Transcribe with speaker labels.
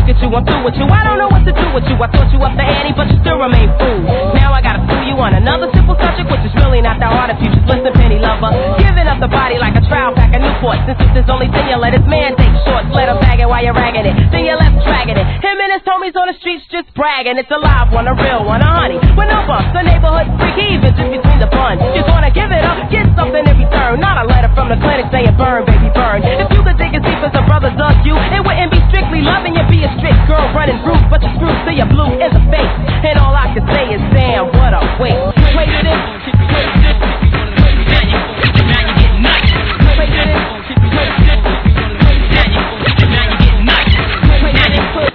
Speaker 1: at you, I'm through with you. I don't know what to do with you. I thought you up the ante, but you still remain fool. Now I gotta sue you on another simple subject, which is really not that hard if you just listen, penny lover. Giving up the body like a trial pack of Newport. Since it's his only thing, you let his man take shorts. Let him bag it while you're ragging it. Then you left dragging it. Him and his homies on the streets just bragging. It's a live one, a real one, a honey. With no bumps, a neighborhood freak, even just between the buns. Just wanna give it up, get something in return. Not a letter from the clinic saying burn, baby, burn. If you could dig as deep as a brother does you, it wouldn't be strictly loving you, be a strict girl running rude. But you're screwed till you're blue in the face. And all I can say is damn, what a waste.